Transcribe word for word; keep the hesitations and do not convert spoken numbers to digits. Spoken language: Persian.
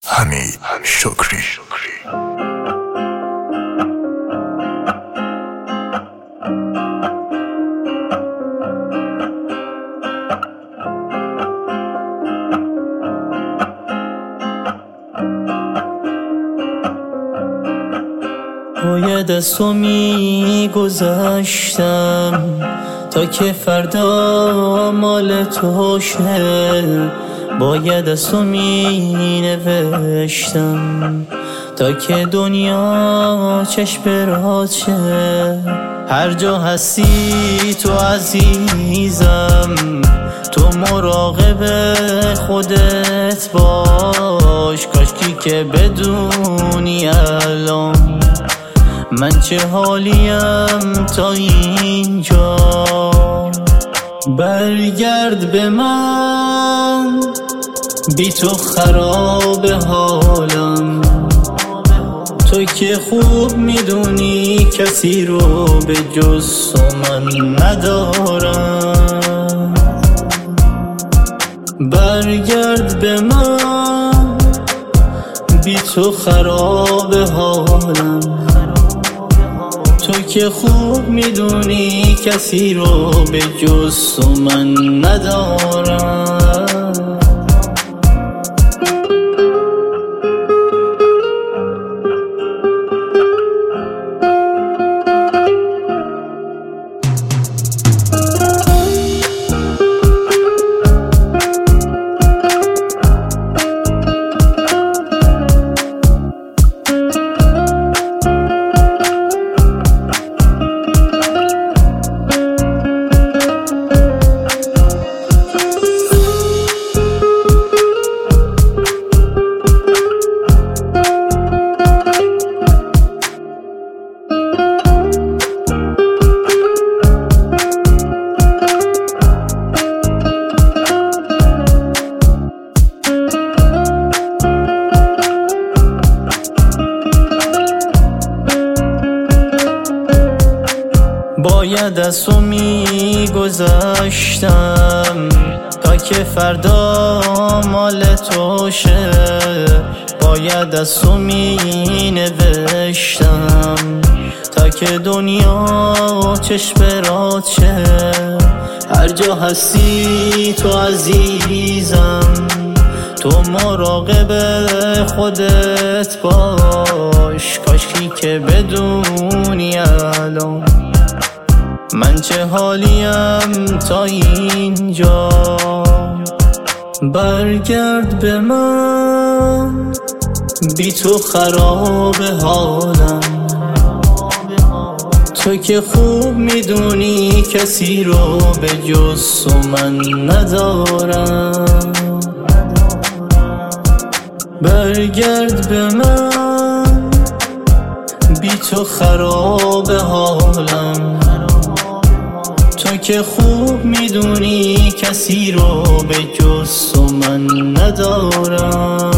حمید شکری. باید از تو می گذشتم تا که فردا مال تو شه. باید از تو می نوشتم تا که دنیا چشم برات شه. هر جا هستی تو عزیزم، تو مراقب خودت باش. کاشکی که بدونی الان من چه حالیم تا اینجا. برگرد به من، بی تو خراب حالم. تو که خوب میدونی کسی رو به جز تو من ندارم. برگرد به من، بی تو خراب حالم. تو که خوب میدونی کسی رو به جز تو من ندارم. باید از تو می گذشتم تا که فردا مال تو شه. باید از تو می نوشتم تا که دنیا چشم برات شه. هر جا هستی تو عزیزم، تو مراقب خودت باش. کاشکی که بدونی الان من چه حالیم تا اینجا. برگرد به من، بی تو خراب حالم. تو که خوب میدونی کسی رو به جز تو من ندارم. برگرد به من، بی تو خراب حالم. تو که خوب میدونی کسی رو به جز تو من ندارم.